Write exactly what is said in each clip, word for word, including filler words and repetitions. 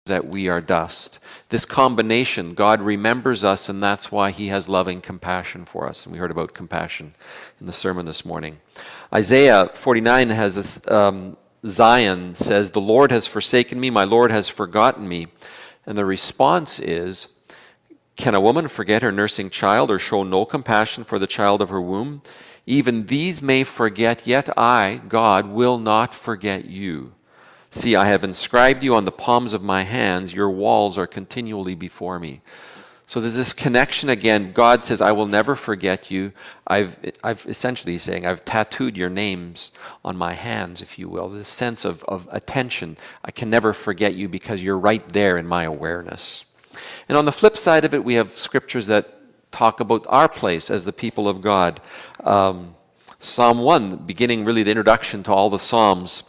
that we are dust. This combination, God remembers us, and that's why he has loving compassion for us. And we heard about compassion in the sermon this morning. Isaiah forty-nine has this, um, Zion says, "The Lord has forsaken me, my Lord has forgotten me." And the response is, "Can a woman forget her nursing child or show no compassion for the child of her womb? Even these may forget, yet I, God, will not forget you. See, I have inscribed you on the palms of my hands. Your walls are continually before me." So there's this connection again. God says, "I will never forget you." I've, I've essentially saying, I've tattooed your names on my hands, if you will. This sense of, of attention. I can never forget you because you're right there in my awareness. And on the flip side of it, we have scriptures that talk about our place as the people of God. Um, Psalm one, beginning really the introduction to all the Psalms.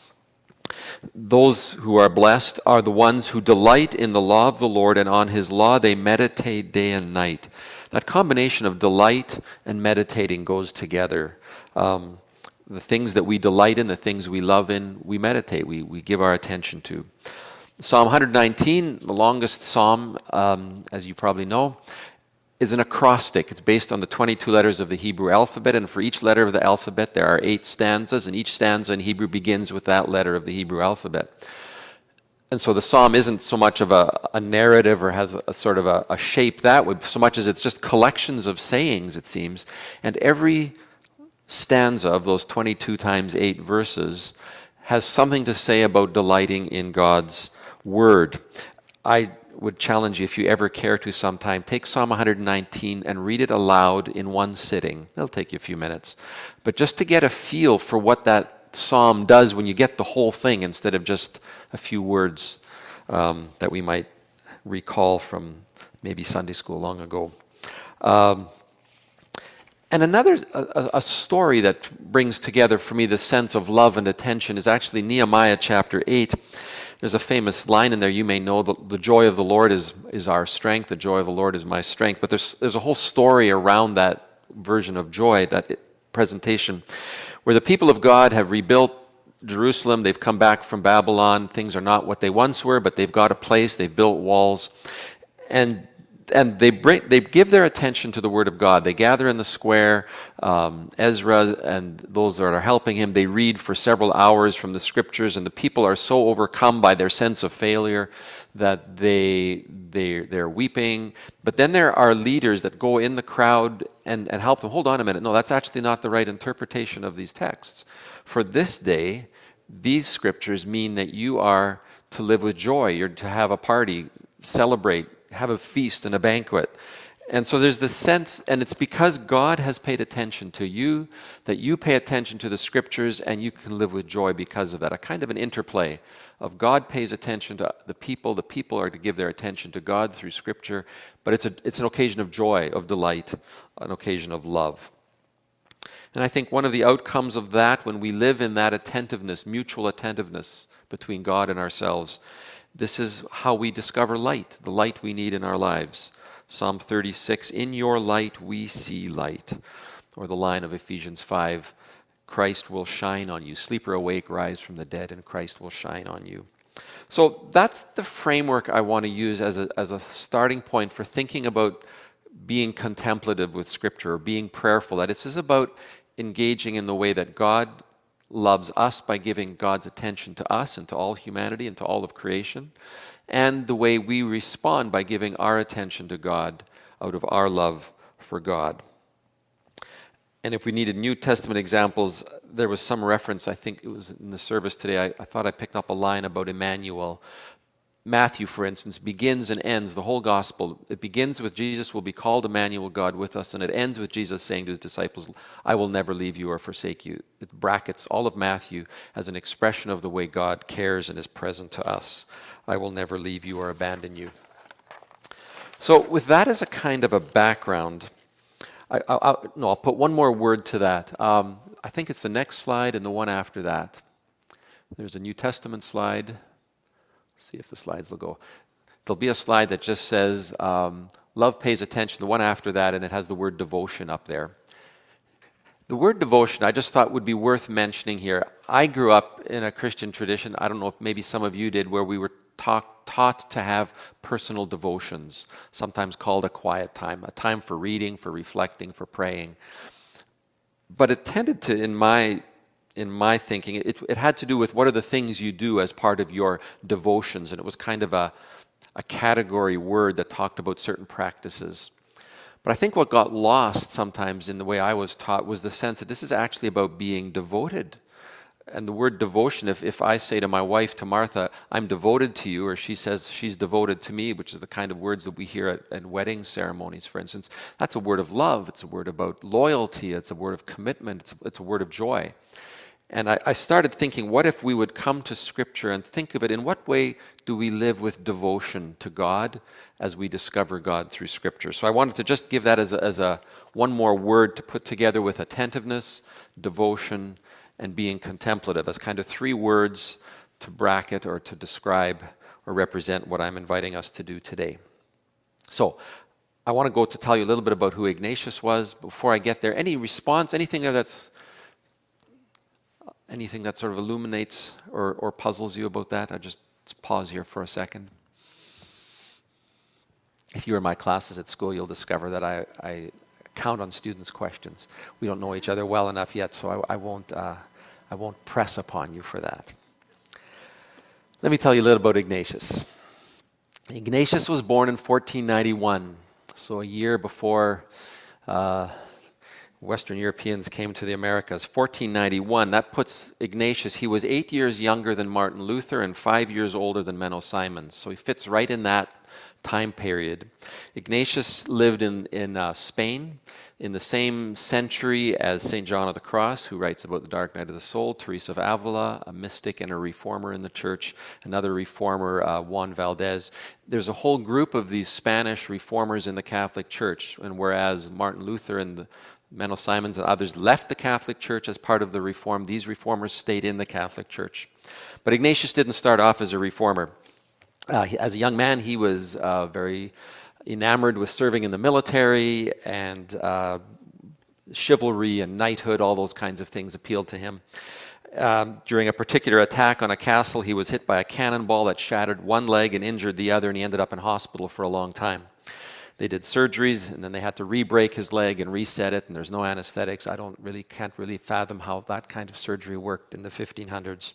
"Those who are blessed are the ones who delight in the law of the Lord, and on his law they meditate day and night." That combination of delight and meditating goes together. Um, the things that we delight in, the things we love in, we meditate, we, we give our attention to. Psalm one nineteen, the longest psalm, um, as you probably know, is an acrostic. It's based on the twenty-two letters of the Hebrew alphabet, and for each letter of the alphabet there are eight stanzas, and each stanza in Hebrew begins with that letter of the Hebrew alphabet. And so the psalm isn't so much of a, a narrative or has a, a sort of a, a shape that way, so much as it's just collections of sayings, it seems. And every stanza of those twenty-two times eight verses has something to say about delighting in God's word. I would challenge you, if you ever care to sometime, take Psalm one nineteen and read it aloud in one sitting. It'll take you a few minutes. But just to get a feel for what that psalm does when you get the whole thing instead of just a few words um, that we might recall from maybe Sunday school long ago. Um, and another a, a story that brings together for me the sense of love and attention is actually Nehemiah chapter eight. There's a famous line in there you may know, the, the joy of the Lord is, is our strength, the joy of the Lord is my strength. But there's, there's a whole story around that version of joy, that presentation, where the people of God have rebuilt Jerusalem, they've come back from Babylon, things are not what they once were, but they've got a place, they've built walls, and and they bring, they give their attention to the Word of God. They gather in the square, um, Ezra and those that are helping him, they read for several hours from the Scriptures, and the people are so overcome by their sense of failure that they, they, they're weeping. But then there are leaders that go in the crowd and, and help them. Hold on a minute. No, that's actually not the right interpretation of these texts. For this day, these Scriptures mean that you are to live with joy. You're to have a party, celebrate, have a feast and a banquet. And so there's this sense, and it's because God has paid attention to you, that you pay attention to the Scriptures, and you can live with joy because of that. A kind of an interplay of God pays attention to the people, the people are to give their attention to God through Scripture, but it's a, it's an occasion of joy, of delight, an occasion of love. And I think one of the outcomes of that, when we live in that attentiveness, mutual attentiveness between God and ourselves, this is how we discover light, the light we need in our lives. Psalm thirty-six, "In your light we see light." Or the line of Ephesians five, "Christ will shine on you. Sleep or awake, rise from the dead, and Christ will shine on you." So that's the framework I want to use as a, as a starting point for thinking about being contemplative with Scripture, or being prayerful. That this is about engaging in the way that God loves us by giving God's attention to us and to all humanity and to all of creation, and the way we respond by giving our attention to God out of our love for God. And if we needed New Testament examples, there was some reference, I think it was in the service today, I, I thought I picked up a line about Emmanuel. Matthew, for instance, begins and ends the whole gospel. It begins with Jesus will be called Emmanuel, God with us, and it ends with Jesus saying to his disciples, "I will never leave you or forsake you." It brackets all of Matthew as an expression of the way God cares and is present to us. "I will never leave you or abandon you." So with that as a kind of a background, I, I, I, no, I'll put one more word to that. Um, I think it's the next slide and the one after that. There's a New Testament slide. See if the slides will go. There'll be a slide that just says, um, love pays attention, the one after that, and it has the word devotion up there. The word devotion, I just thought would be worth mentioning here. I grew up in a Christian tradition, I don't know if maybe some of you did, where we were talk, taught to have personal devotions, sometimes called a quiet time, a time for reading, for reflecting, for praying. But it tended to, in my in my thinking, it, it had to do with what are the things you do as part of your devotions, and it was kind of a, a category word that talked about certain practices. But I think what got lost sometimes in the way I was taught was the sense that this is actually about being devoted. And the word devotion, if, if I say to my wife, to Martha, I'm devoted to you, or she says she's devoted to me, which is the kind of words that we hear at, at wedding ceremonies, for instance, that's a word of love. It's a word about loyalty. It's a word of commitment. It's a, it's a word of joy. And I, I started thinking, what if we would come to Scripture and think of it, in what way do we live with devotion to God as we discover God through Scripture? So I wanted to just give that as a, as a one more word to put together with attentiveness, devotion, and being contemplative, as kind of three words to bracket or to describe or represent what I'm inviting us to do today. So I want to go to tell you a little bit about who Ignatius was. Before I get there, any response, anything there that's, anything that sort of illuminates or, or puzzles you about that? I'll just pause here for a second. If you're in my classes at school, you'll discover that I, I count on students' questions. We don't know each other well enough yet, so I, I won't uh, I won't press upon you for that. Let me tell you a little about Ignatius. Ignatius was born in fourteen ninety-one, so a year before uh, Western Europeans came to the Americas. fourteen ninety-one, that puts Ignatius, he was eight years younger than Martin Luther and five years older than Menno Simons, so he fits right in that time period. Ignatius lived in, in uh, Spain in the same century as Saint John of the Cross, who writes about the dark night of the soul, Teresa of Avila, a mystic and a reformer in the church, another reformer, uh, Juan Valdez. There's a whole group of these Spanish reformers in the Catholic Church, and whereas Martin Luther and the Menno Simons and others left the Catholic Church as part of the Reform, these reformers stayed in the Catholic Church. But Ignatius didn't start off as a reformer. Uh, he, as a young man, he was uh, very enamored with serving in the military, and uh, chivalry and knighthood, all those kinds of things appealed to him. Um, during a particular attack on a castle, he was hit by a cannonball that shattered one leg and injured the other, and he ended up in hospital for a long time. They did surgeries, and then they had to re-break his leg and reset it, and there's no anesthetics. I don't really, can't really fathom how that kind of surgery worked in the fifteen hundreds.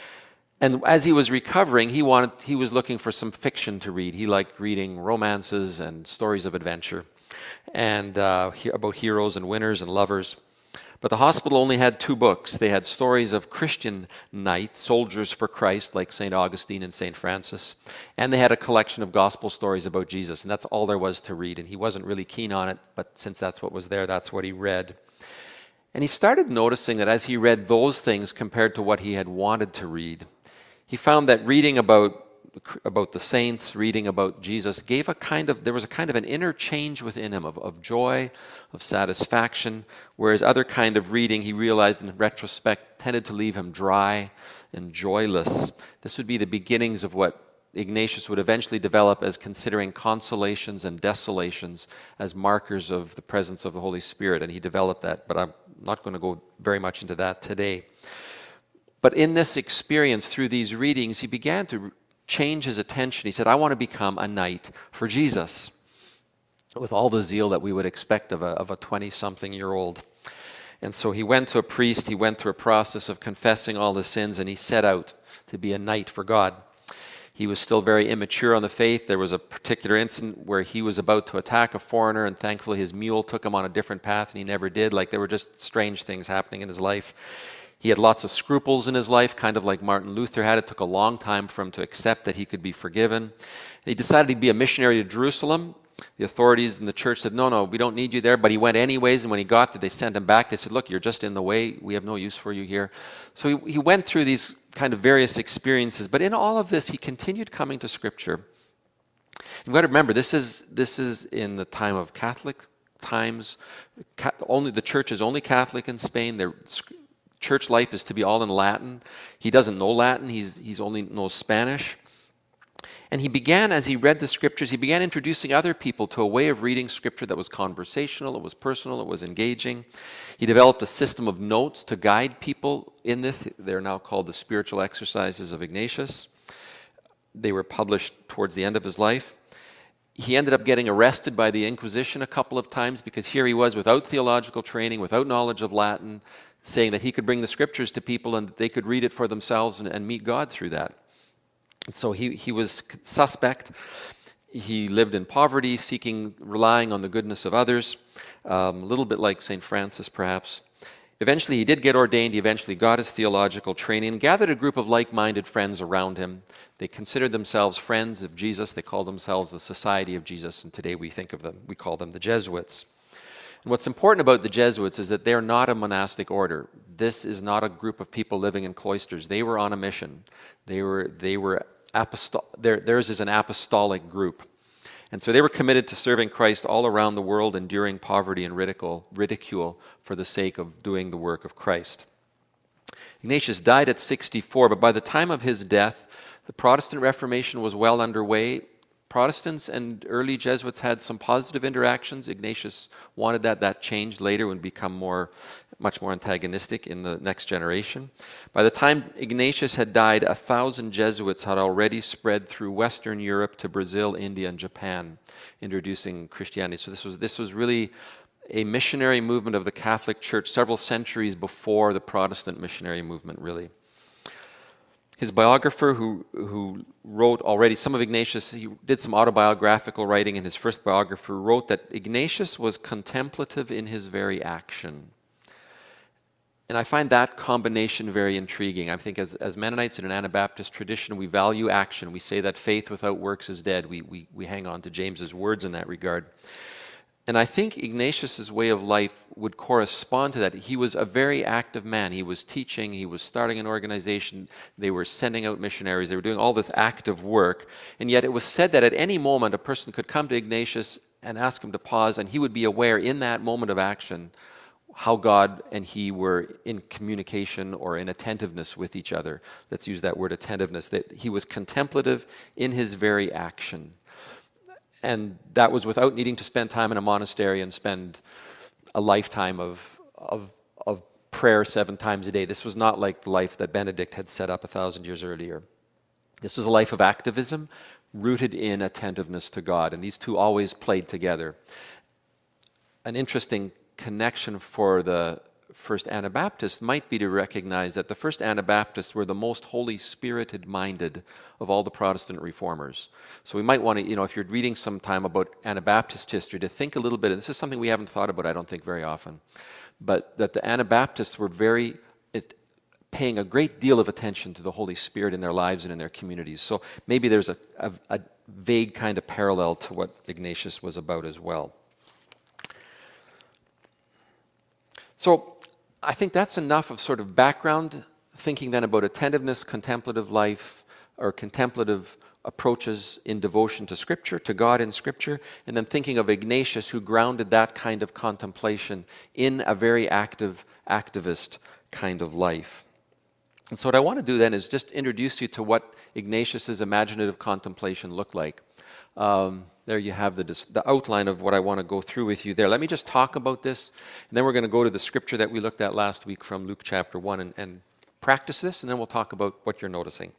And as he was recovering, he wanted, he was looking for some fiction to read. He liked reading romances and stories of adventure, and uh, he, about heroes and winners and lovers. But the hospital only had two books. They had stories of Christian knights, soldiers for Christ, like Saint Augustine and Saint Francis, and they had a collection of gospel stories about Jesus, and that's all there was to read. And he wasn't really keen on it, but since that's what was there, that's what he read. And he started noticing that as he read those things compared to what he had wanted to read, he found that reading about about the saints, reading about Jesus, gave a kind of, there was a kind of an inner change within him of, of joy, of satisfaction, whereas other kind of reading, he realized in retrospect, tended to leave him dry and joyless. This would be the beginnings of what Ignatius would eventually develop as considering consolations and desolations as markers of the presence of the Holy Spirit, and he developed that, but I'm not going to go very much into that today. But in this experience, through these readings, he began to change his attention. He said, I want to become a knight for Jesus, with all the zeal that we would expect of a, of a twenty-something-year-old. And so he went to a priest, he went through a process of confessing all his sins, and he set out to be a knight for God. He was still very immature on the faith. There was a particular incident where he was about to attack a foreigner, and thankfully his mule took him on a different path, and he never did. Like, there were just strange things happening in his life. He had lots of scruples in his life, kind of like Martin Luther had. It took a long time for him to accept that he could be forgiven. And he decided he'd be a missionary to Jerusalem. The authorities in the church said, no, no, we don't need you there. But he went anyways, and when he got there, they sent him back. They said, look, you're just in the way. We have no use for you here. So he, he went through these kind of various experiences. But in all of this, he continued coming to Scripture. You've got to remember, this is, this is in the time of Catholic times. Only the church is only Catholic in Spain. They're Church life is to be all in Latin. He doesn't know Latin. He's, he's only knows Spanish. And he began, as he read the Scriptures, he began introducing other people to a way of reading Scripture that was conversational, it was personal, it was engaging. He developed a system of notes to guide people in this. They're now called the spiritual exercises of Ignatius. They were published towards the end of his life. He ended up getting arrested by the Inquisition a couple of times because here he was without theological training, without knowledge of Latin, saying that he could bring the scriptures to people and that they could read it for themselves and, and meet God through that. And so he, he was suspect. He lived in poverty, seeking, relying on the goodness of others, um, a little bit like Saint Francis, perhaps. Eventually, he did get ordained. He eventually got his theological training and gathered a group of like-minded friends around him. They considered themselves friends of Jesus. They called themselves the Society of Jesus, and today we think of them, we call them the Jesuits. And what's important about the Jesuits is that they're not a monastic order. This is not a group of people living in cloisters. They were on a mission. They were, they were apostol- their, theirs is an apostolic group. And so they were committed to serving Christ all around the world, enduring poverty and ridicule, ridicule for the sake of doing the work of Christ. Ignatius died at sixty-four, but by the time of his death, the Protestant Reformation was well underway. Protestants and early Jesuits had some positive interactions. Ignatius wanted that. That changed later and become more, much more antagonistic in the next generation. By the time Ignatius had died, a thousand Jesuits had already spread through Western Europe to Brazil, India, and Japan, introducing Christianity. So this was, this was really a missionary movement of the Catholic Church several centuries before the Protestant missionary movement, really. His biographer, who, who wrote already some of Ignatius, he did some autobiographical writing, and his first biographer wrote that Ignatius was contemplative in his very action. And I find that combination very intriguing. I think as, as Mennonites in an Anabaptist tradition, we value action. We say that faith without works is dead. We, we, we hang on to James's words in that regard. And I think Ignatius's way of life would correspond to that. He was a very active man. He was teaching, he was starting an organization, they were sending out missionaries, they were doing all this active work. And yet it was said that at any moment a person could come to Ignatius and ask him to pause, and he would be aware in that moment of action how God and he were in communication or in attentiveness with each other. Let's use that word, attentiveness, that he was contemplative in his very action. And that was without needing to spend time in a monastery and spend a lifetime of, of, of prayer seven times a day. This was not like the life that Benedict had set up a thousand years earlier. This was a life of activism rooted in attentiveness to God, and these two always played together. An interesting connection for the first Anabaptists might be to recognize that the first Anabaptists were the most Holy Spirited minded of all the Protestant reformers. So we might want to, you know, if you're reading sometime about Anabaptist history, to think a little bit, and this is something we haven't thought about, I don't think, very often, but that the Anabaptists were very, it, paying a great deal of attention to the Holy Spirit in their lives and in their communities. So maybe there's a, a, a vague kind of parallel to what Ignatius was about as well. So I think that's enough of sort of background thinking then about attentiveness, contemplative life, or contemplative approaches in devotion to Scripture, to God in Scripture, and then thinking of Ignatius, who grounded that kind of contemplation in a very active, activist kind of life. And so what I want to do then is just introduce you to what Ignatius's imaginative contemplation looked like. Um, there you have the, the outline of what I want to go through with you there. Let me just talk about this, and then we're going to go to the scripture that we looked at last week from Luke chapter one and, and practice this, and then we'll talk about what you're noticing.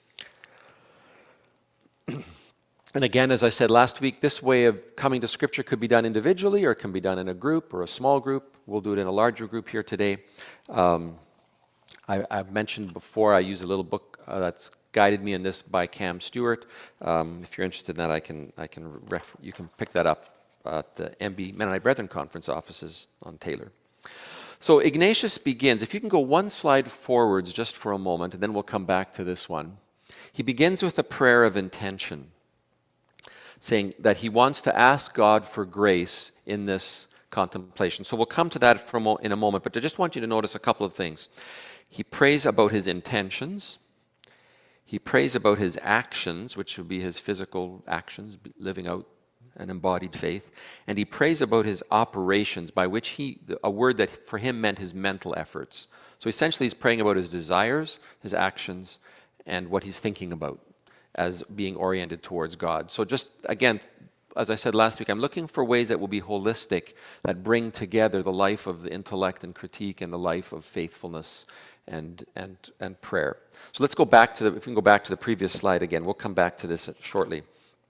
And again, as I said last week, this way of coming to Scripture could be done individually, or it can be done in a group or a small group. We'll do it in a larger group here today. Um, I, I've mentioned before, I use a little book uh, that's guided me in this by Cam Stewart. Um, if you're interested in that, I can, I can ref- you can pick that up at the M B Mennonite Brethren Conference offices on Taylor. So Ignatius begins, if you can go one slide forwards just for a moment, and then we'll come back to this one. He begins with a prayer of intention, saying that he wants to ask God for grace in this contemplation. So we'll come to that for a mo- in a moment, but I just want you to notice a couple of things. He prays about his intentions. He prays about his actions, which would be his physical actions, living out an embodied faith. And he prays about his operations, by which he, a word that for him meant his mental efforts. So essentially he's praying about his desires, his actions, and what he's thinking about as being oriented towards God. So just, again, as I said last week, I'm looking for ways that will be holistic, that bring together the life of the intellect and critique and the life of faithfulness and, and, and prayer. So let's go back to the, if we can go back to the previous slide again, we'll come back to this shortly.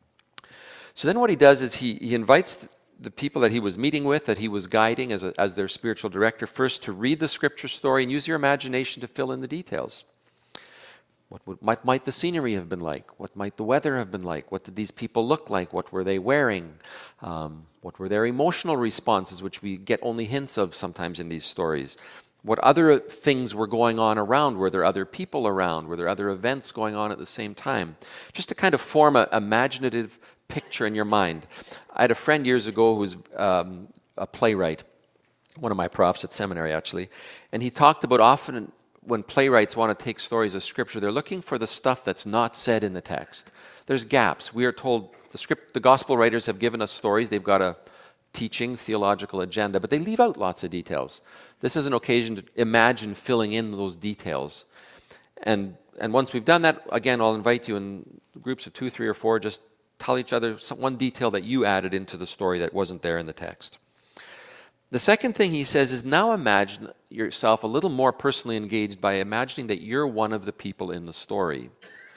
So then what he does is he, he invites the people that he was meeting with, that he was guiding as, a, as their spiritual director, first to read the scripture story and use your imagination to fill in the details. What would, might, might the scenery have been like? What might the weather have been like? What did these people look like? What were they wearing? Um, what were their emotional responses, which we get only hints of sometimes in these stories? What other things were going on around? Were there other people around? Were there other events going on at the same time? Just to kind of form an imaginative picture in your mind. I had a friend years ago who was um, a playwright, one of my profs at seminary actually, and he talked about often when playwrights want to take stories of scripture, they're looking for the stuff that's not said in the text. There's gaps. We are told the script, the gospel writers have given us stories. They've got a teaching, theological agenda, but they leave out lots of details. This is an occasion to imagine filling in those details. And, and once we've done that, again, I'll invite you in groups of two, three, or four, just tell each other some, one detail that you added into the story that wasn't there in the text. The second thing he says is now imagine yourself a little more personally engaged by imagining that you're one of the people in the story.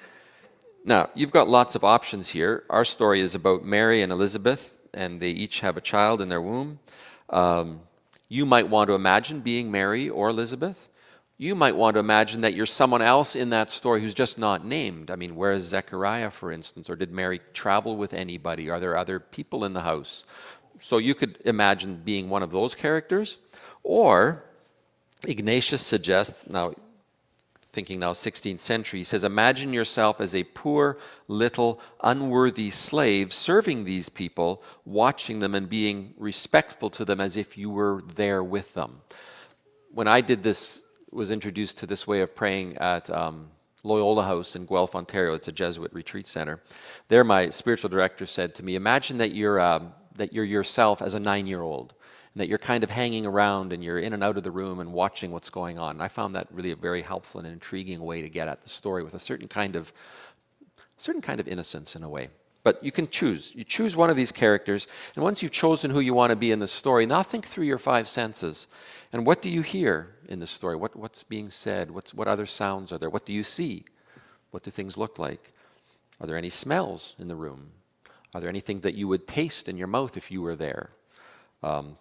Now, you've got lots of options here. Our story is about Mary and Elizabeth, and they each have a child in their womb. Um, you might want to imagine being Mary or Elizabeth. You might want to imagine that you're someone else in that story who's just not named. I mean, where is Zechariah, for instance? Or did Mary travel with anybody? Are there other people in the house? So you could imagine being one of those characters. Or Ignatius suggests, now thinking now sixteenth century, he says, imagine yourself as a poor, little, unworthy slave serving these people, watching them and being respectful to them as if you were there with them. When I did this, was introduced to this way of praying at um, Loyola House in Guelph, Ontario. It's a Jesuit retreat center. There my spiritual director said to me, imagine that you're, um, that you're yourself as a nine-year-old, and that you're kind of hanging around and you're in and out of the room and watching what's going on. And I found that really a very helpful and intriguing way to get at the story with a certain kind of, certain kind of innocence in a way. But you can choose. You choose one of these characters, and once you've chosen who you want to be in the story, now think through your five senses. And what do you hear in the story? What, what's being said? What's, what other sounds are there? What do you see? What do things look like? Are there any smells in the room? Are there anything that you would taste in your mouth if you were there? Um,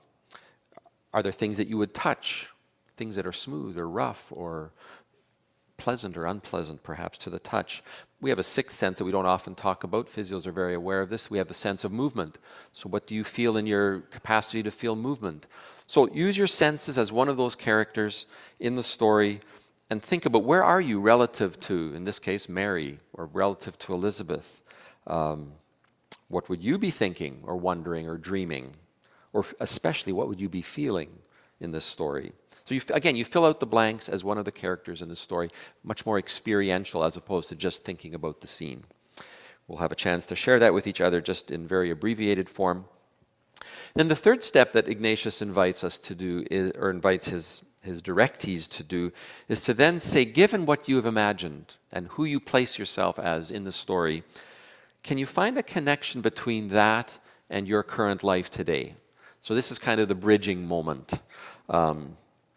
are there things that you would touch? Things that are smooth or rough or pleasant or unpleasant, perhaps, to the touch. We have a sixth sense that we don't often talk about. Physios are very aware of this. We have the sense of movement. So what do you feel in your capacity to feel movement? So use your senses as one of those characters in the story and think about where are you relative to, in this case, Mary, or relative to Elizabeth. Um, what would you be thinking or wondering or dreaming? Or especially, what would you be feeling in this story? So you, again, you fill out the blanks as one of the characters in the story, much more experiential as opposed to just thinking about the scene. We'll have a chance to share that with each other just in very abbreviated form. And the third step that Ignatius invites us to do, is, or invites his, his directees to do, is to then say, given what you have imagined and who you place yourself as in the story, can you find a connection between that and your current life today? So this is kind of the bridging moment. Um,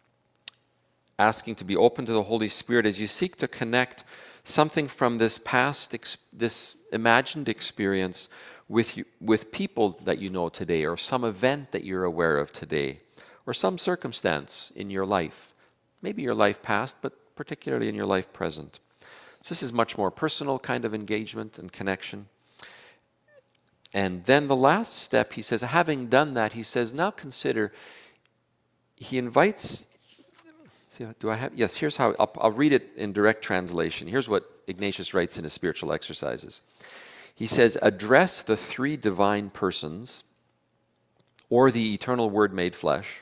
asking to be open to the Holy Spirit as you seek to connect something from this past, ex- this imagined experience with you, with people that you know today, or some event that you're aware of today, or some circumstance in your life. Maybe your life past, but particularly in your life present. So this is much more personal kind of engagement and connection. And then the last step, he says, having done that, he says, now consider, he invites, see, do I have, yes, here's how, I'll, I'll read it in direct translation. Here's what Ignatius writes in his spiritual exercises. He says, address the three divine persons, or the eternal Word made flesh,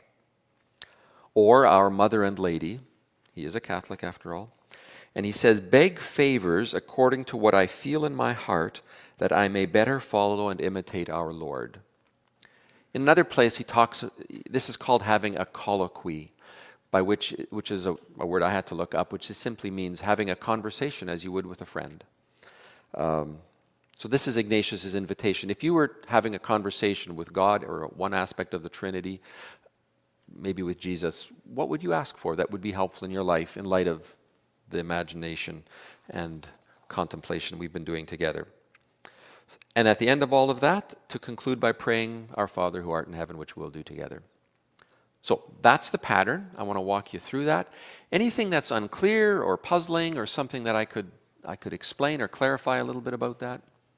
or our Mother and Lady. He is a Catholic after all. And he says, beg favors according to what I feel in my heart, that I may better follow and imitate our Lord. In another place, he talks, this is called having a colloquy, by which, which is a, a word I had to look up, which simply means having a conversation as you would with a friend. Um, so this is Ignatius' invitation. If you were having a conversation with God or one aspect of the Trinity, maybe with Jesus, what would you ask for that would be helpful in your life in light of the imagination and contemplation we've been doing together? And at the end of all of that, to conclude by praying, Our Father who art in heaven, which we'll do together. So that's the pattern. I want to walk you through that. Anything that's unclear or puzzling or something that I could I could explain or clarify a little bit about that?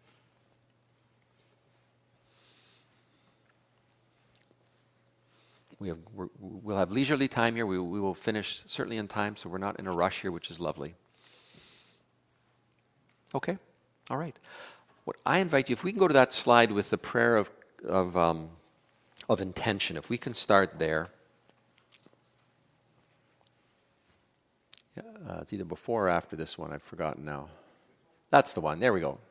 We have, we're, we'll have leisurely time here. We, we will finish certainly in time, so we're not in a rush here, which is lovely. Okay, all right. What I invite you, if we can go to that slide with the prayer of, of, um, of intention, if we can start there. Yeah, uh, it's either before or after this one, I've forgotten now. That's the one, there we go.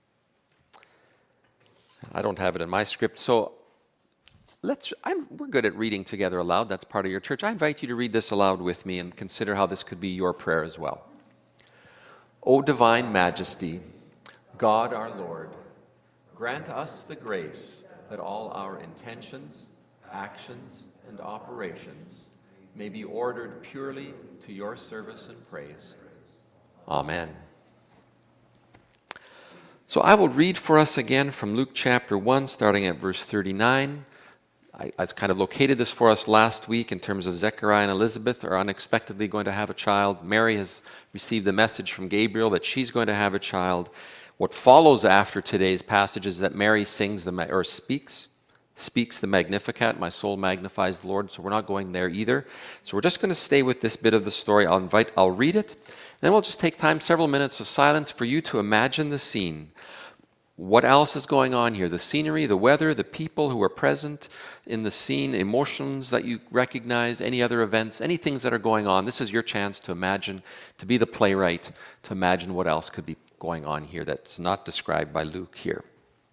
I don't have it in my script, so let's, I'm, we're good at reading together aloud. That's part of your church. I invite you to read this aloud with me and consider how this could be your prayer as well. O divine majesty, God our Lord, grant us the grace that all our intentions, actions, and operations may be ordered purely to your service and praise. Amen. So I will read for us again from Luke chapter one, starting at verse thirty-nine. I, I kind of located this for us last week in terms of Zechariah and Elizabeth are unexpectedly going to have a child. Mary has received the message from Gabriel that she's going to have a child. What follows after today's passage is that Mary sings the or speaks, speaks the Magnificat. My soul magnifies the Lord. So we're not going there either. So we're just going to stay with this bit of the story. I'll invite, I'll read it. And then we'll just take time, several minutes of silence for you to imagine the scene. What else is going on here? The scenery, the weather, the people who are present in the scene, emotions that you recognize, any other events, any things that are going on. This is your chance to imagine, to be the playwright, to imagine what else could be going on here that's not described by Luke here.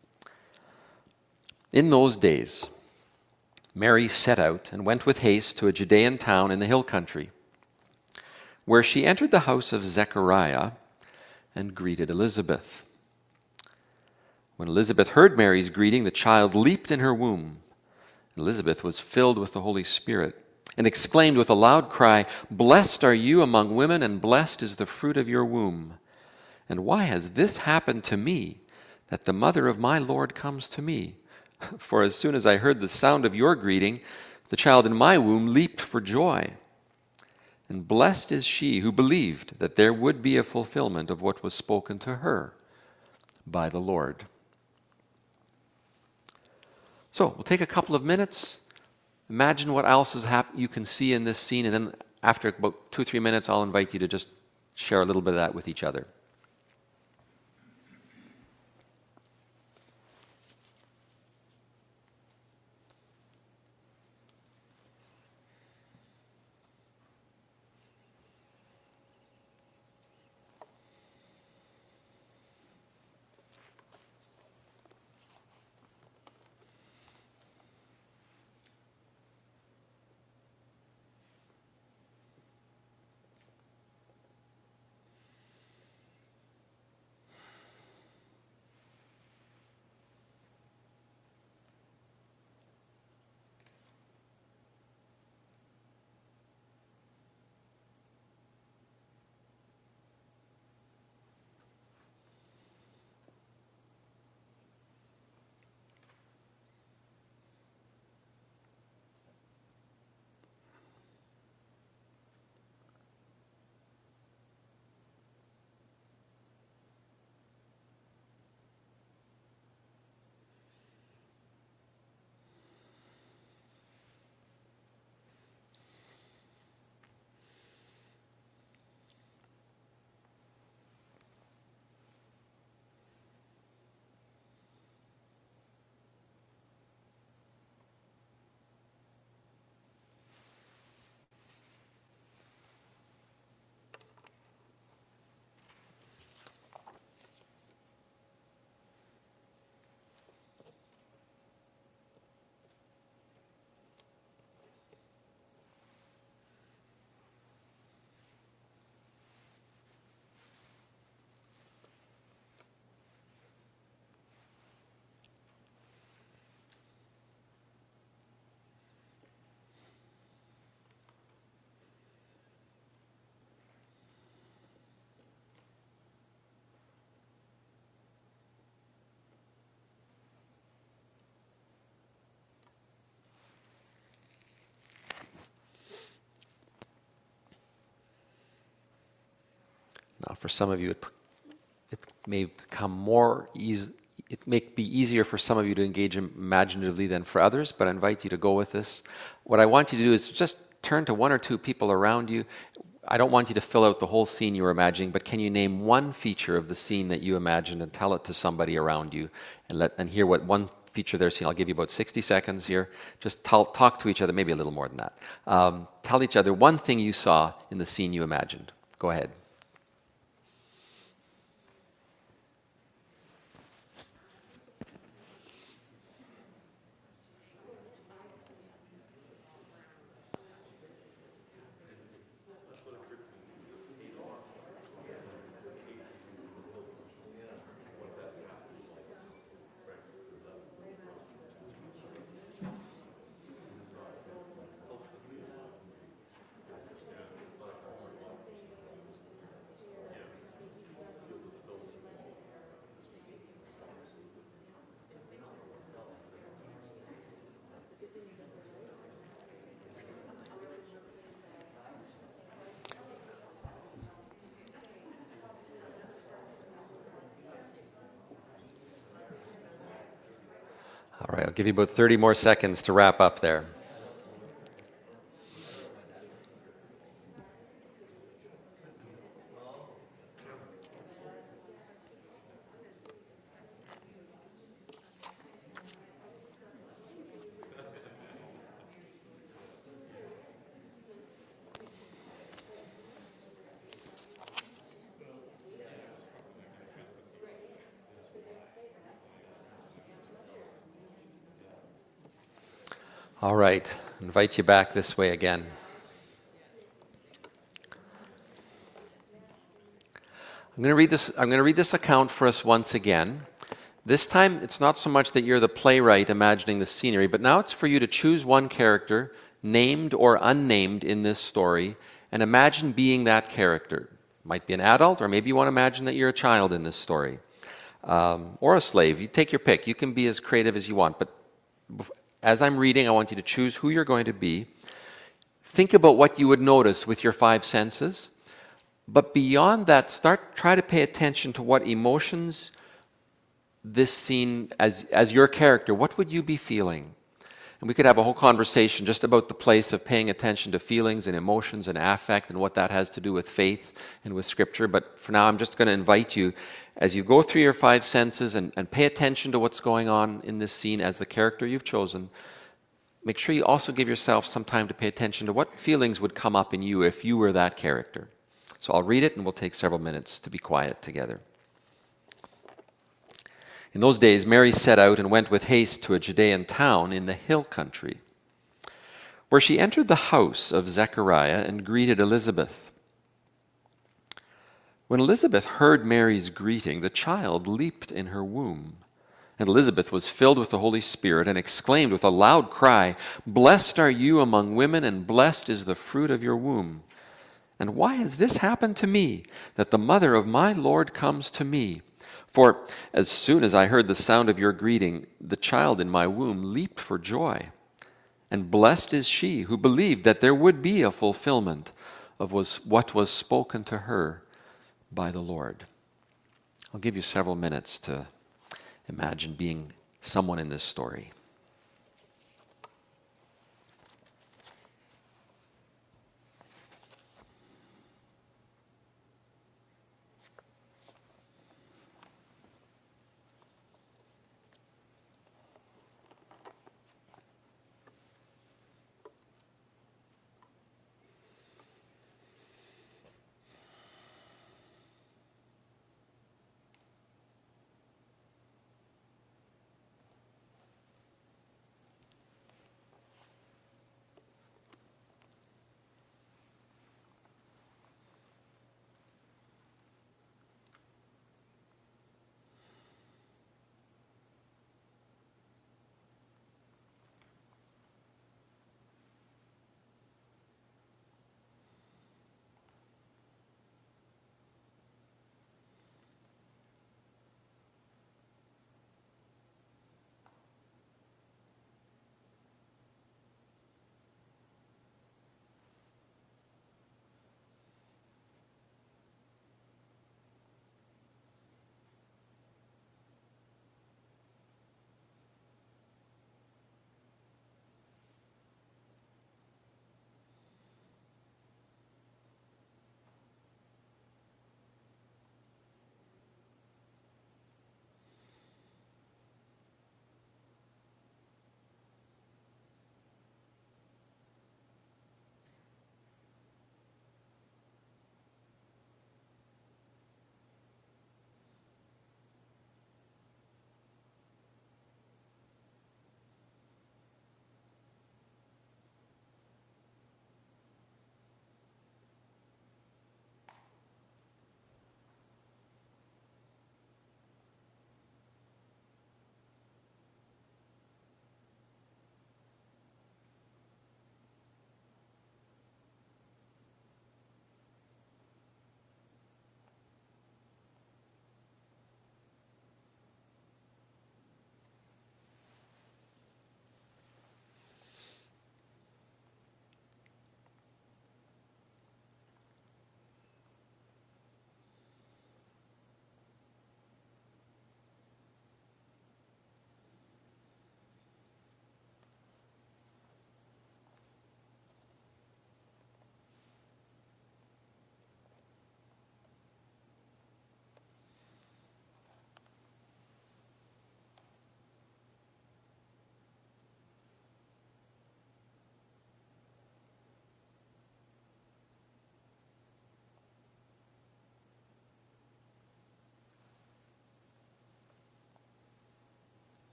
In those days, Mary set out and went with haste to a Judean town in the hill country, where she entered the house of Zechariah and greeted Elizabeth. When Elizabeth heard Mary's greeting, the child leaped in her womb. Elizabeth was filled with the Holy Spirit and exclaimed with a loud cry, "Blessed are you among women, and blessed is the fruit of your womb. And why has this happened to me, that the mother of my Lord comes to me? For as soon as I heard the sound of your greeting, the child in my womb leaped for joy. And blessed is she who believed that there would be a fulfillment of what was spoken to her by the Lord." So we'll take a couple of minutes, imagine what else is hap- you can see in this scene, and then after about two or three minutes, I'll invite you to just share a little bit of that with each other. for some of you, it, it may become more easy. It may be easier for some of you to engage imaginatively than for others, but I invite you to go with this. What I want you to do is just turn to one or two people around you. I don't want you to fill out the whole scene you were imagining, but can you name one feature of the scene that you imagined and tell it to somebody around you and let and hear what one feature they're seeing. I'll give you about sixty seconds here. Just tell, talk to each other, maybe a little more than that. Um, tell each other one thing you saw in the scene you imagined. Go ahead. All right, I'll give you about thirty more seconds to wrap up there. All right, invite you back this way again. I'm going to read this. I'm going to read this account for us once again. This time, it's not so much that you're the playwright imagining the scenery, but now it's for you to choose one character, named or unnamed in this story, and imagine being that character. Might be an adult, or maybe you want to imagine that you're a child in this story, um, or a slave. You take your pick. You can be as creative as you want, but as I'm reading, I want you to choose who you're going to be. Think about what you would notice with your five senses. But beyond that, start try to pay attention to what emotions this scene, as, as your character, what would you be feeling? And we could have a whole conversation just about the place of paying attention to feelings and emotions and affect and what that has to do with faith and with Scripture. But for now, I'm just going to invite you, as you go through your five senses and, and pay attention to what's going on in this scene as the character you've chosen, make sure you also give yourself some time to pay attention to what feelings would come up in you if you were that character. So I'll read it and we'll take several minutes to be quiet together. In those days, Mary set out and went with haste to a Judean town in the hill country, where she entered the house of Zechariah and greeted Elizabeth. When Elizabeth heard Mary's greeting, the child leaped in her womb. And Elizabeth was filled with the Holy Spirit and exclaimed with a loud cry, "Blessed are you among women, and blessed is the fruit of your womb. And why has this happened to me, that the mother of my Lord comes to me? For as soon as I heard the sound of your greeting, the child in my womb leaped for joy. And blessed is she who believed that there would be a fulfillment of was what was spoken to her by the Lord." I'll give you several minutes to imagine being someone in this story.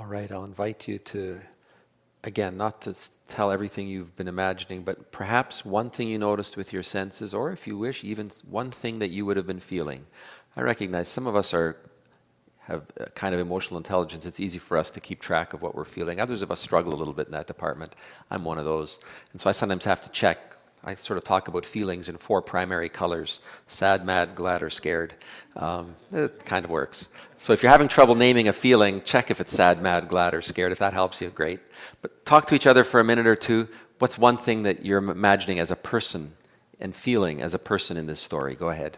All right, I'll invite you to, again, not to s- tell everything you've been imagining, but perhaps one thing you noticed with your senses, or if you wish, even s- one thing that you would have been feeling. I recognize some of us are have a kind of emotional intelligence. It's easy for us to keep track of what we're feeling. Others of us struggle a little bit in that department. I'm one of those. And so I sometimes have to check. I sort of talk about feelings in four primary colors: sad, mad, glad, or scared. Um, it kind of works. So if you're having trouble naming a feeling, check if it's sad, mad, glad, or scared. If that helps you, great. But talk to each other for a minute or two. What's one thing that you're imagining as a person and feeling as a person in this story? Go ahead.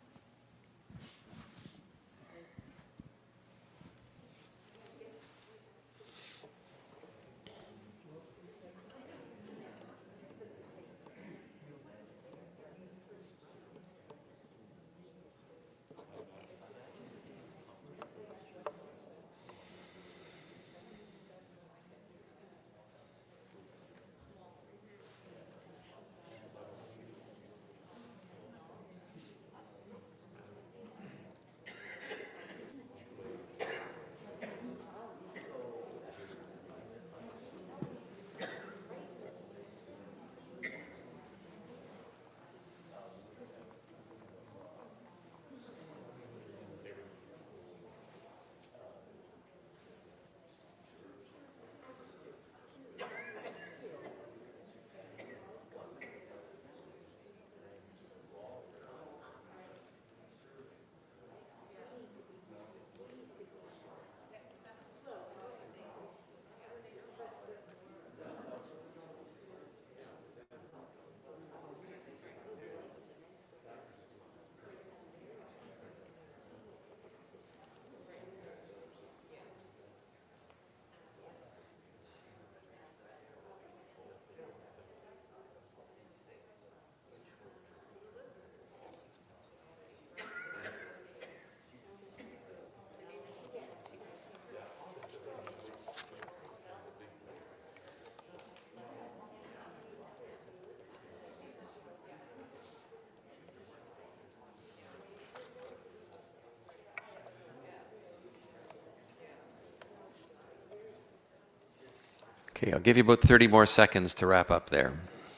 Okay, I'll give you about thirty more seconds to wrap up there.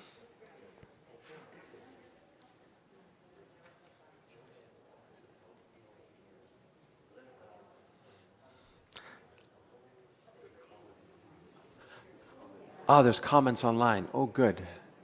Oh, there's comments online. Oh, good.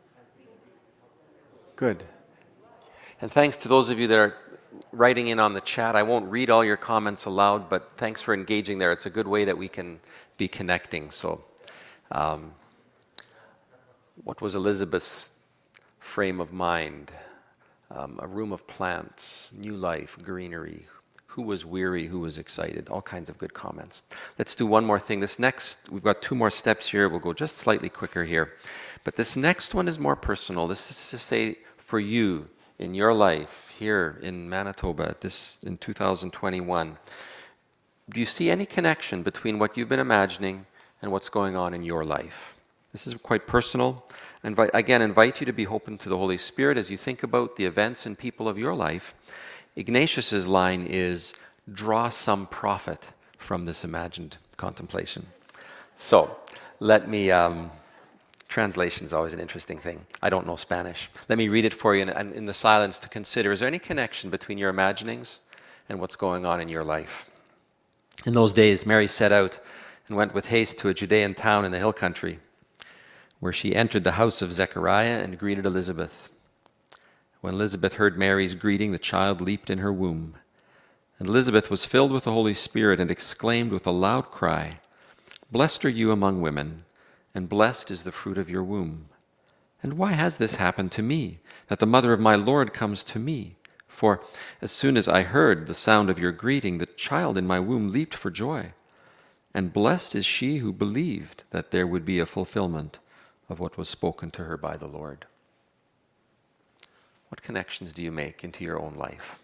Good. And thanks to those of you that are writing in on the chat. I won't read all your comments aloud, but thanks for engaging there. It's a good way that we can be connecting. So, um, what was Elizabeth's frame of mind? Um, a room of plants, new life, greenery. Who was weary? Who was excited? All kinds of good comments. Let's do one more thing. This next, we've got two more steps here. We'll go just slightly quicker here. But this next one is more personal. This is to say, for you, in your life, here in Manitoba, this in two thousand twenty-one, do you see any connection between what you've been imagining and what's going on in your life? This is quite personal. Invite, again, invite you to be open to the Holy Spirit as you think about the events and people of your life. Ignatius's line is, draw some profit from this imagined contemplation. So, let me, um, translation is always an interesting thing. I don't know Spanish. Let me read it for you and in the silence to consider, is there any connection between your imaginings and what's going on in your life? In those days, Mary set out and went with haste to a Judean town in the hill country, where she entered the house of Zechariah and greeted Elizabeth. When Elizabeth heard Mary's greeting, the child leaped in her womb. And Elizabeth was filled with the Holy Spirit and exclaimed with a loud cry, "Blessed are you among women, and blessed is the fruit of your womb. And why has this happened to me, that the mother of my Lord comes to me? For as soon as I heard the sound of your greeting, the child in my womb leaped for joy. And blessed is she who believed that there would be a fulfillment of what was spoken to her by the Lord." What connections do you make into your own life?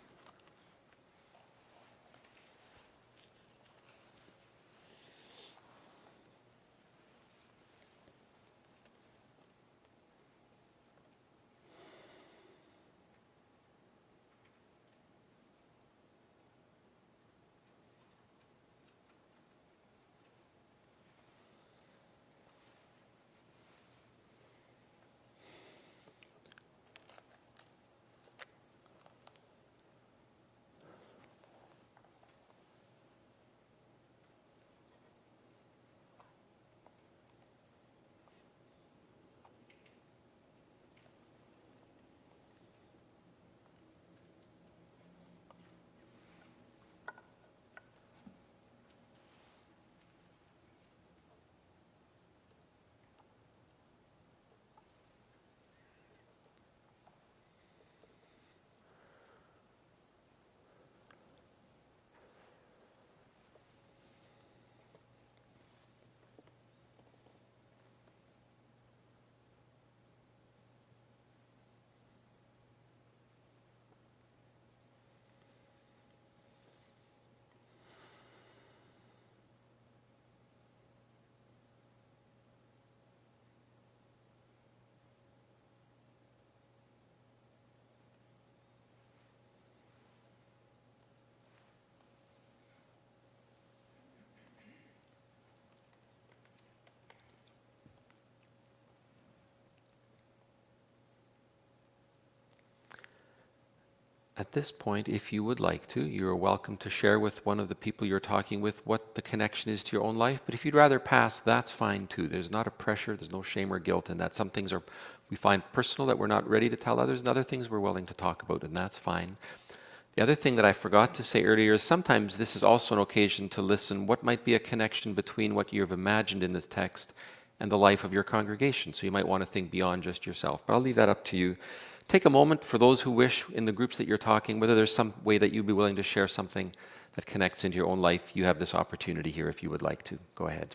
At this point, if you would like to, you're welcome to share with one of the people you're talking with what the connection is to your own life. But if you'd rather pass, that's fine too. There's not a pressure, there's no shame or guilt in that. Some things are we find personal that we're not ready to tell others, and other things we're willing to talk about, and that's fine. The other thing that I forgot to say earlier is sometimes this is also an occasion to listen what might be a connection between what you've imagined in this text and the life of your congregation. So you might want to think beyond just yourself. But I'll leave that up to you. Take a moment for those who wish in the groups that you're talking, whether there's some way that you'd be willing to share something that connects into your own life. You have this opportunity here if you would like to. Go ahead.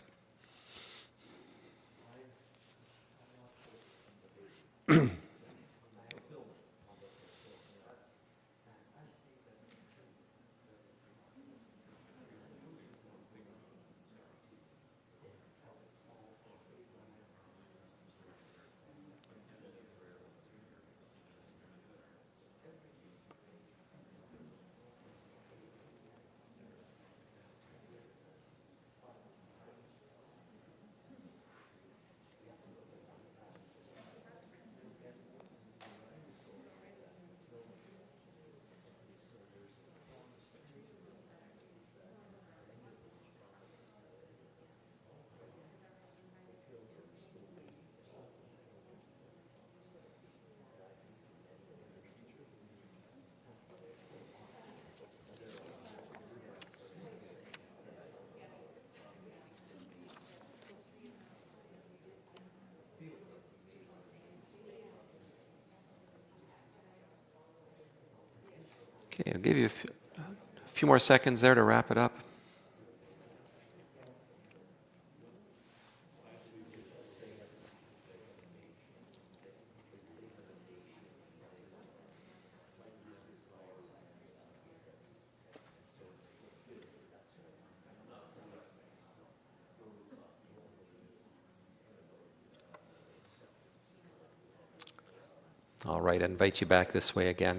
Okay, I'll give you a few, a few more seconds there to wrap it up. All right, I invite you back this way again.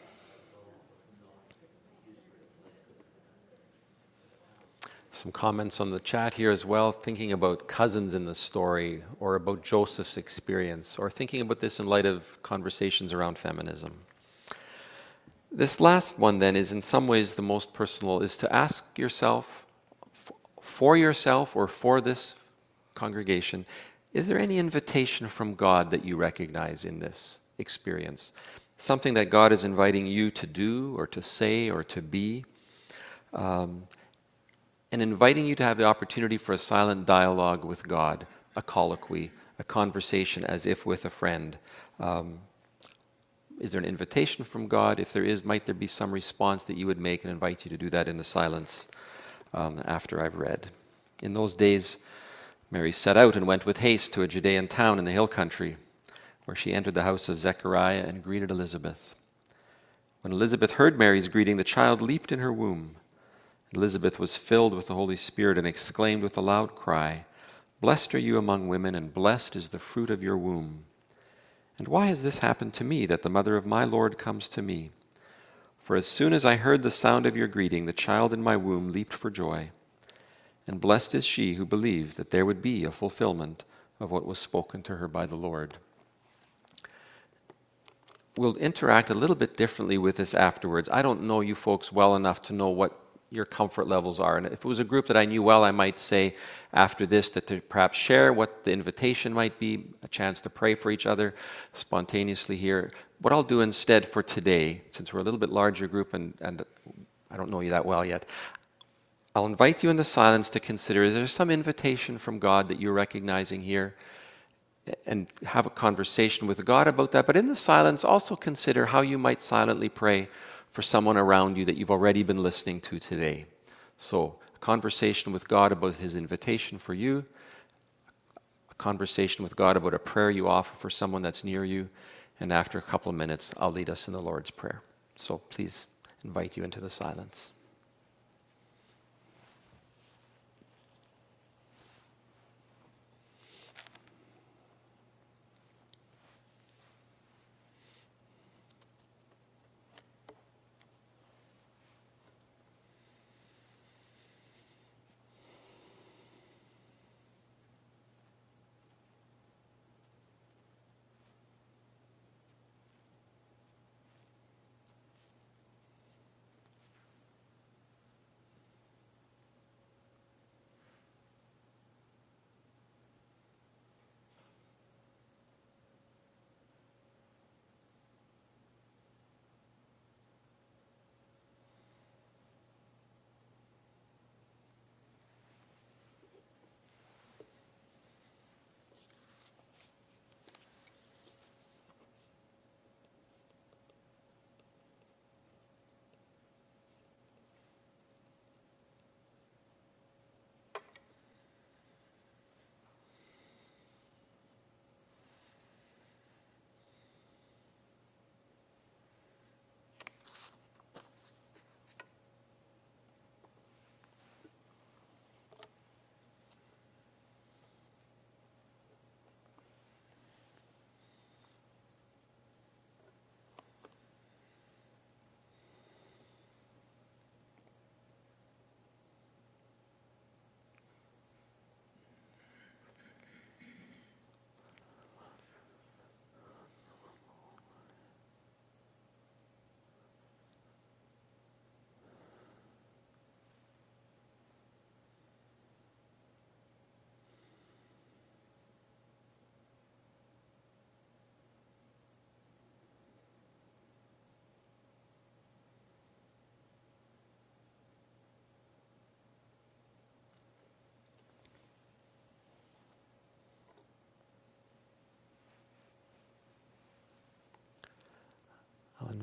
Some comments on the chat here as well, thinking about cousins in the story, or about Joseph's experience, or thinking about this in light of conversations around feminism. This last one then is in some ways the most personal, is to ask yourself, for yourself or for this congregation, is there any invitation from God that you recognize in this experience? Something that God is inviting you to do or to say or to be, um, and inviting you to have the opportunity for a silent dialogue with God, a colloquy, a conversation as if with a friend. Um, is there an invitation from God? If there is, might there be some response that you would make, and invite you to do that in the silence um, after I've read. In those days, Mary set out and went with haste to a Judean town in the hill country, where she entered the house of Zechariah and greeted Elizabeth. When Elizabeth heard Mary's greeting, the child leaped in her womb. Elizabeth was filled with the Holy Spirit and exclaimed with a loud cry, "Blessed are you among women, and blessed is the fruit of your womb. And why has this happened to me, that the mother of my Lord comes to me? For as soon as I heard the sound of your greeting, the child in my womb leaped for joy. And blessed is she who believed that there would be a fulfillment of what was spoken to her by the Lord." We'll interact a little bit differently with this afterwards. I don't know you folks well enough to know what your comfort levels are. And if it was a group that I knew well, I might say after this that to perhaps share what the invitation might be, a chance to pray for each other spontaneously here. What I'll do instead for today, since we're a little bit larger group and, and I don't know you that well yet, I'll invite you in the silence to consider, is there some invitation from God that you're recognizing here? And have a conversation with God about that. But in the silence, also consider how you might silently pray for someone around you that you've already been listening to today. So, a conversation with God about His invitation for you, a conversation with God about a prayer you offer for someone that's near you, and after a couple of minutes, I'll lead us in the Lord's Prayer. So please invite you into the silence.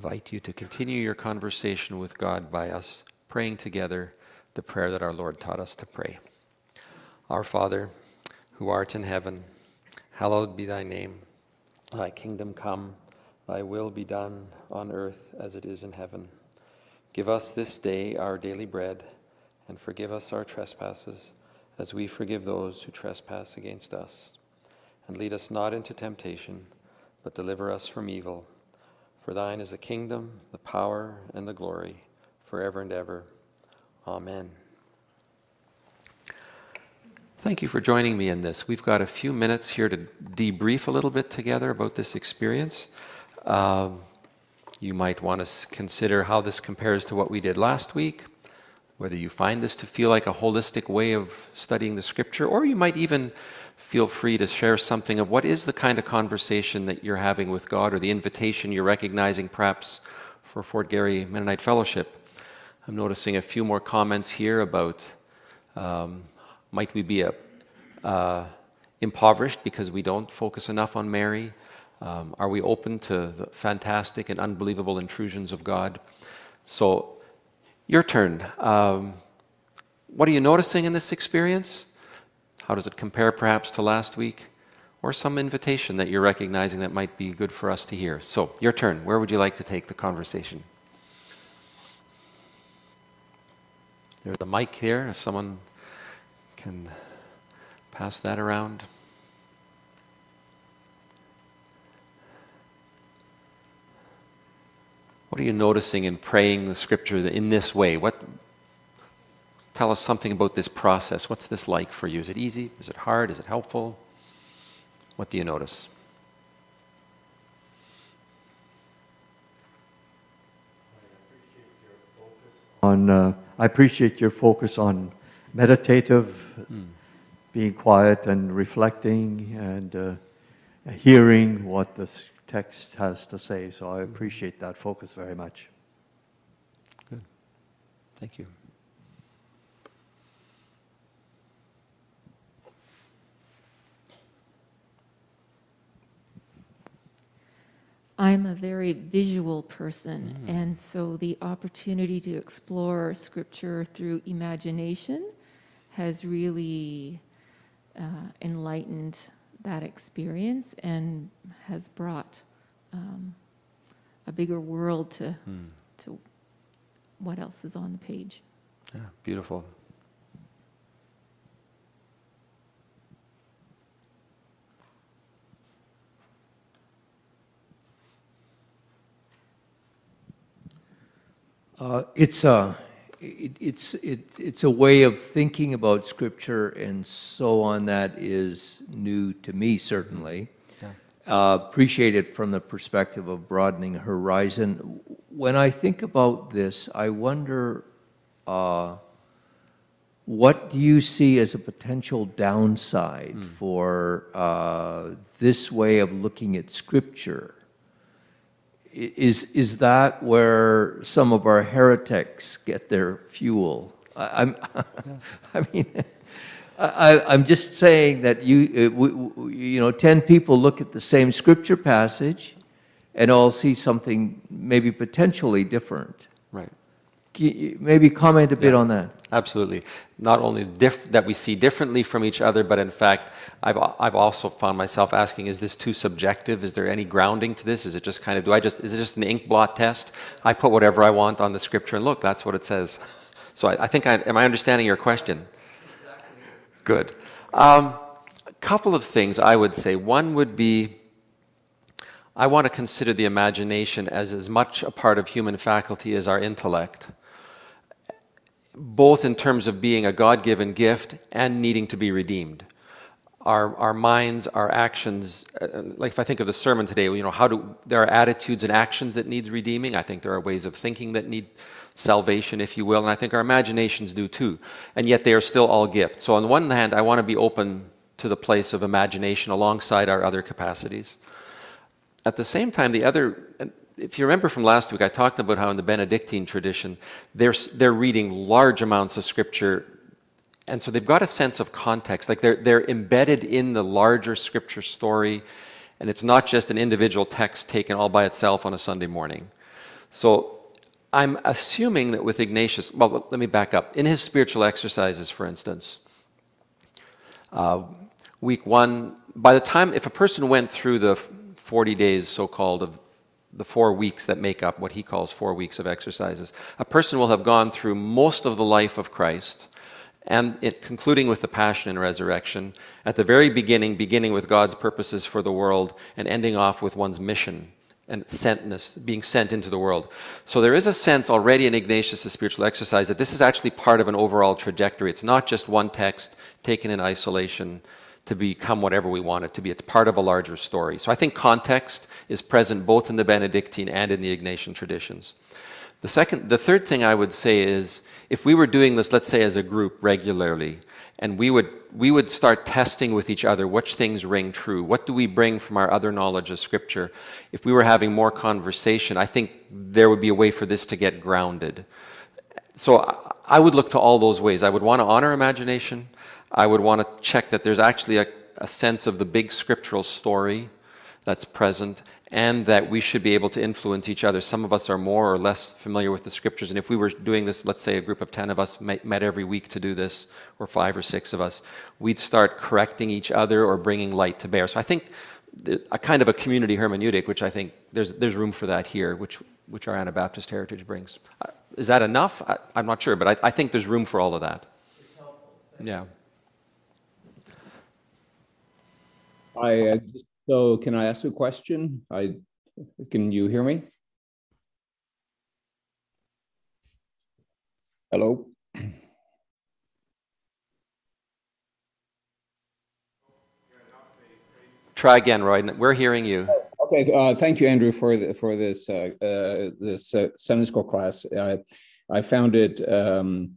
invite you to continue your conversation with God by us praying together the prayer that our Lord taught us to pray. Our Father, who art in heaven, hallowed be thy name. Thy kingdom come, thy will be done on earth as it is in heaven. Give us this day our daily bread, and forgive us our trespasses, as we forgive those who trespass against us. And lead us not into temptation, but deliver us from evil. For thine is the kingdom, the power, and the glory, forever and ever. Amen. Thank you for joining me in this. We've got a few minutes here to debrief a little bit together about this experience. Um, you might want to consider how this compares to what we did last week, whether you find this to feel like a holistic way of studying the Scripture, or you might even feel free to share something of what is the kind of conversation that you're having with God, or the invitation you're recognizing perhaps for Fort Garry Mennonite Fellowship. I'm noticing a few more comments here about um, might we be a, uh, impoverished because we don't focus enough on Mary? Um, are we open to the fantastic and unbelievable intrusions of God? So, your turn. Um, what are you noticing in this experience? How does it compare perhaps to last week? Or some invitation that you're recognizing that might be good for us to hear. So, your turn. Where would you like to take the conversation? There's a mic here, if someone can pass that around. What are you noticing in praying the Scripture in this way? What? Tell us something about this process. What's this like for you? Is it easy? Is it hard? Is it helpful? What do you notice? On, uh, I appreciate your focus on meditative, mm. being quiet and reflecting and uh, hearing what the text has to say. So I appreciate that focus very much. Good. Thank you. I'm a very visual person, mm. and so the opportunity to explore Scripture through imagination has really uh, enlightened that experience and has brought um, a bigger world to, mm. to what else is on the page. Yeah, beautiful. Uh, it's a it, it's it, it's a way of thinking about Scripture and so on that is new to me, certainly. Yeah. Uh, appreciate it from the perspective of broadening horizon. When I think about this, I wonder, uh, what do you see as a potential downside mm. for uh, this way of looking at Scripture? Is is that where some of our heretics get their fuel? I, I'm, I mean, I, I'm just saying that you we, you know, ten people look at the same Scripture passage, and all see something maybe potentially different. Right. Maybe comment a bit yeah, on that. Absolutely. Not only diff- that we see differently from each other, but in fact, I've I've also found myself asking: is this too subjective? Is there any grounding to this? Is it just kind of do I just is it just an ink blot test? I put whatever I want on the Scripture, and look, that's what it says. So I, I think I am I understanding your question? Exactly. Good. Um, a couple of things I would say. One would be, I want to consider the imagination as as much a part of human faculty as our intellect, both in terms of being a God-given gift and needing to be redeemed. Our our minds, our actions, uh, like if I think of the sermon today, you know, how do there are attitudes and actions that need redeeming. I think there are ways of thinking that need salvation, if you will, and I think our imaginations do too. And yet they are still all gifts. So on the one hand, I want to be open to the place of imagination alongside our other capacities. At the same time, the other, if you remember from last week, I talked about how in the Benedictine tradition, they're, they're reading large amounts of Scripture, and so they've got a sense of context, like they're, they're embedded in the larger Scripture story, and it's not just an individual text taken all by itself on a Sunday morning. So I'm assuming that with Ignatius, well, let me back up. In his spiritual exercises, for instance, uh, week one, by the time, if a person went through the forty days, so-called, of the four weeks that make up what he calls four weeks of exercises, a person will have gone through most of the life of Christ, and it, concluding with the passion and resurrection, at the very beginning, beginning with God's purposes for the world, and ending off with one's mission and sentness, being sent into the world. So there is a sense already in Ignatius' spiritual exercise that this is actually part of an overall trajectory. It's not just one text taken in isolation to become whatever we want it to be. It's part of a larger story. So I think context is present both in the Benedictine and in the Ignatian traditions. The second, the third thing I would say is, if we were doing this, let's say as a group regularly, and we would we would start testing with each other which things ring true, what do we bring from our other knowledge of Scripture. If we were having more conversation, I think there would be a way for this to get grounded. So I would look to all those ways. I would want to honor imagination. I would want to check that there's actually a, a sense of the big scriptural story that's present, and that we should be able to influence each other. Some of us are more or less familiar with the scriptures, and if we were doing this, let's say a group of ten of us met, met every week to do this, or five or six of us, we'd start correcting each other or bringing light to bear. So I think a kind of a community hermeneutic, which I think there's there's room for that here, which which our Anabaptist heritage brings. Is that enough? I, I'm not sure, but I, I think there's room for all of that. It's helpful. Yeah. I uh, so can I ask a question? I can you hear me? Hello. Try again, Roy. We're hearing you. Okay. Uh, thank you, Andrew, for the, for this uh, uh, this uh, Sunday school class. I I found it. Um,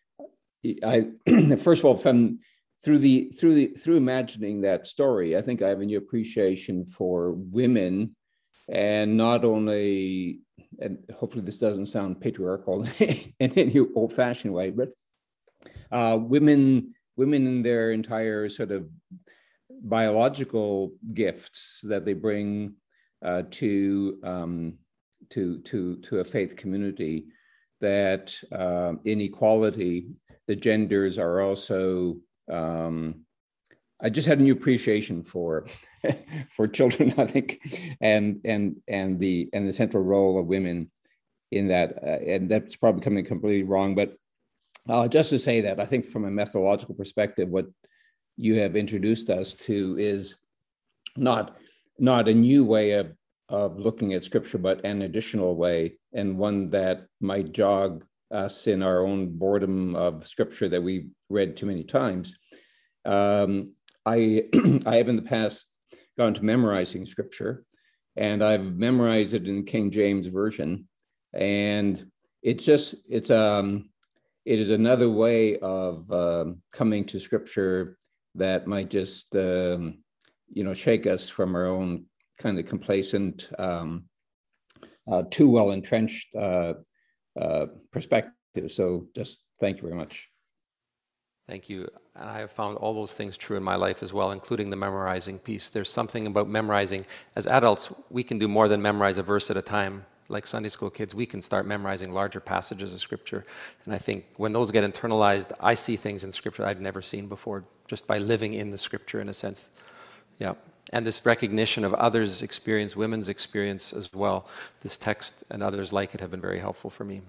I first of all found. Through the through the through imagining that story, I think I have a new appreciation for women, and not only, and hopefully this doesn't sound patriarchal in any old-fashioned way, but uh, women women in their entire sort of biological gifts that they bring uh, to um, to to to a faith community. That uh, inequality, the genders are also. Um, I just had a new appreciation for for children, I think, and and and the and the central role of women in that, uh, and that's probably coming completely wrong. But uh, just to say that, I think from a methodological perspective, what you have introduced us to is not not a new way of of looking at Scripture, but an additional way, and one that might jog us in our own boredom of Scripture that we've read too many times. Um, I I have in the past gone to memorizing Scripture, and I've memorized it in King James Version, and it's just it's um it is another way of um, coming to Scripture that might just um, you know shake us from our own kind of complacent, um, uh, too well entrenched uh, uh, perspective. So just thank you very much. Thank you. And I have found all those things true in my life as well, including the memorizing piece. There's something about memorizing. As adults, we can do more than memorize a verse at a time. Like Sunday school kids, we can start memorizing larger passages of Scripture. And I think when those get internalized, I see things in Scripture I'd never seen before, just by living in the Scripture in a sense. Yeah. And this recognition of others' experience, women's experience as well. This text and others like it have been very helpful for me.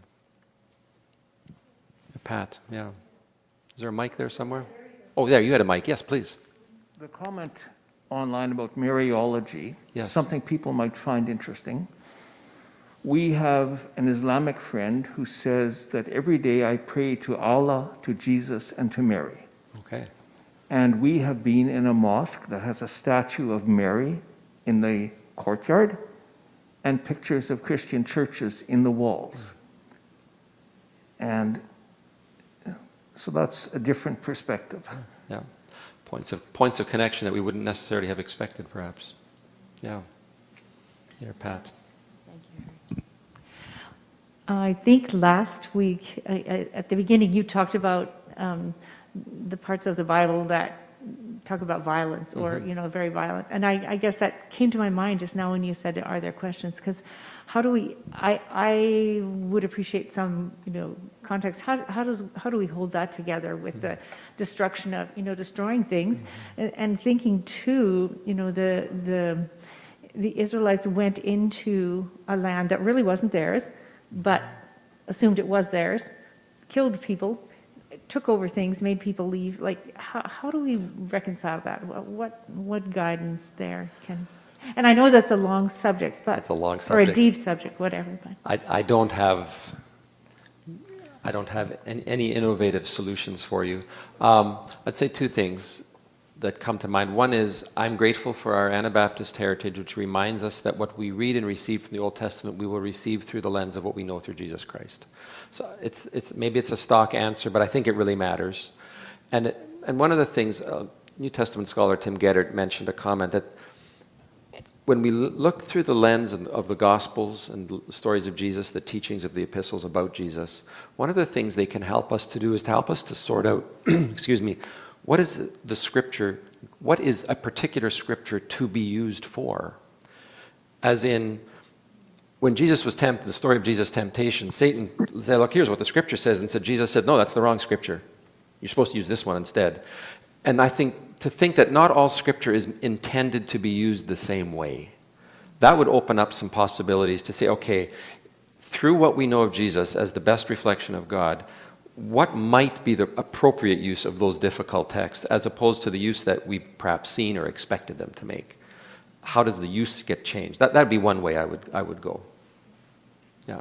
Pat, yeah. Is there a mic there somewhere? Oh, there, you had a mic. Yes, please. The comment online about Mariology, Yes. something people might find interesting. We have an Islamic friend who says that every day I pray to Allah, to Jesus, and to Mary. Okay. And we have been in a mosque that has a statue of Mary in the courtyard and pictures of Christian churches in the walls. And so that's a different perspective. Yeah. Points of points of connection that we wouldn't necessarily have expected, perhaps. Yeah. Here, Pat. Thank you. I think last week, I, I, at the beginning, you talked about um, the parts of the Bible that talk about violence or, you know, very violent. And I, I guess that came to my mind just now when you said, are there questions? Because how do we, I, I would appreciate some, you know, context. How, how does, how do we hold that together with the destruction of, you know, destroying things and, and thinking too, you know, the, the, the Israelites went into a land that really wasn't theirs, but assumed it was theirs, killed people, took over things, made people leave. Like, how, how do we reconcile that? What, what guidance there can? And I know that's a long subject, but It's a long or a subject. deep subject, whatever. But I, I don't have I don't have any, any innovative solutions for you. Um, I'd say two things that come to mind. One is I'm grateful for our Anabaptist heritage, which reminds us that what we read and receive from the Old Testament, we will receive through the lens of what we know through Jesus Christ. So it's, it's, maybe it's a stock answer, but I think it really matters. And, it, and one of the things, uh, New Testament scholar Tim Geddert mentioned a comment that when we look through the lens of the Gospels and the stories of Jesus, the teachings of the epistles about Jesus, one of the things they can help us to do is to help us to sort out, excuse me, what is the scripture, what is a particular scripture to be used for? As in, when Jesus was tempted, the story of Jesus' temptation, Satan said, look, here's what the scripture says, and said, Jesus said, no, that's the wrong scripture. You're supposed to use this one instead. And I think to think that not all scripture is intended to be used the same way, that would open up some possibilities to say, okay, through what we know of Jesus as the best reflection of God, what might be the appropriate use of those difficult texts as opposed to the use that we've perhaps seen or expected them to make? How does the use get changed? That that'd be one way I would I would go. Yeah.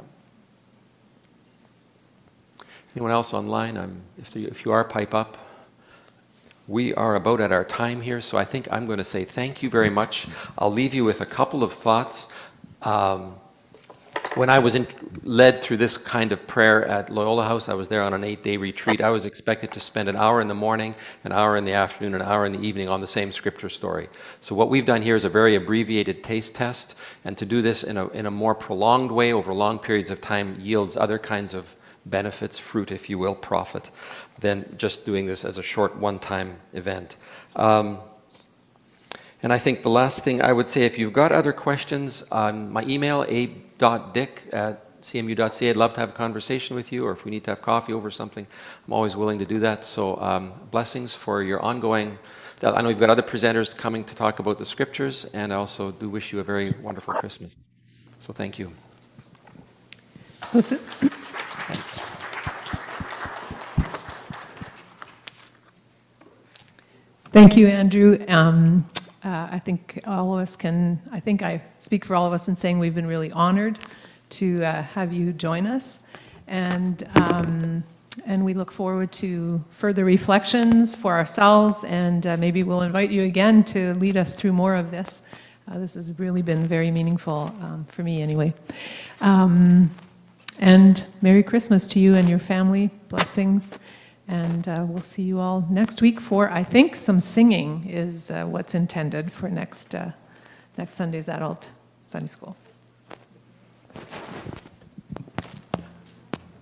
Anyone else online? I'm, if, the, if you are, pipe up. We are about at our time here, so I think I'm going to say thank you very much. I'll leave you with a couple of thoughts. Um, when I was in, led through this kind of prayer at Loyola House, I was there on an eight-day retreat. I was expected to spend an hour in the morning, an hour in the afternoon, an hour in the evening on the same scripture story. So what we've done here is a very abbreviated taste test, and to do this in a, in a more prolonged way over long periods of time yields other kinds of benefits, fruit, if you will, profit, than just doing this as a short one-time event. Um, and I think the last thing I would say, if you've got other questions, um, my email, abe dot dick at c m u dot c a, I'd love to have a conversation with you, or if we need to have coffee over something, I'm always willing to do that. So um, blessings for your ongoing, I know you've got other presenters coming to talk about the scriptures, and I also do wish you a very wonderful Christmas. So thank you. so th- Thanks. Thank you, Andrew. Um, uh, I think all of us can, I think I speak for all of us in saying we've been really honored to uh, have you join us. And, um, and we look forward to further reflections for ourselves, and uh, maybe we'll invite you again to lead us through more of this. Uh, this has really been very meaningful um, for me anyway. Um, and Merry Christmas to you and your family. Blessings. And uh, we'll see you all next week for, I think, some singing is uh, what's intended for next, uh, next Sunday's adult Sunday school.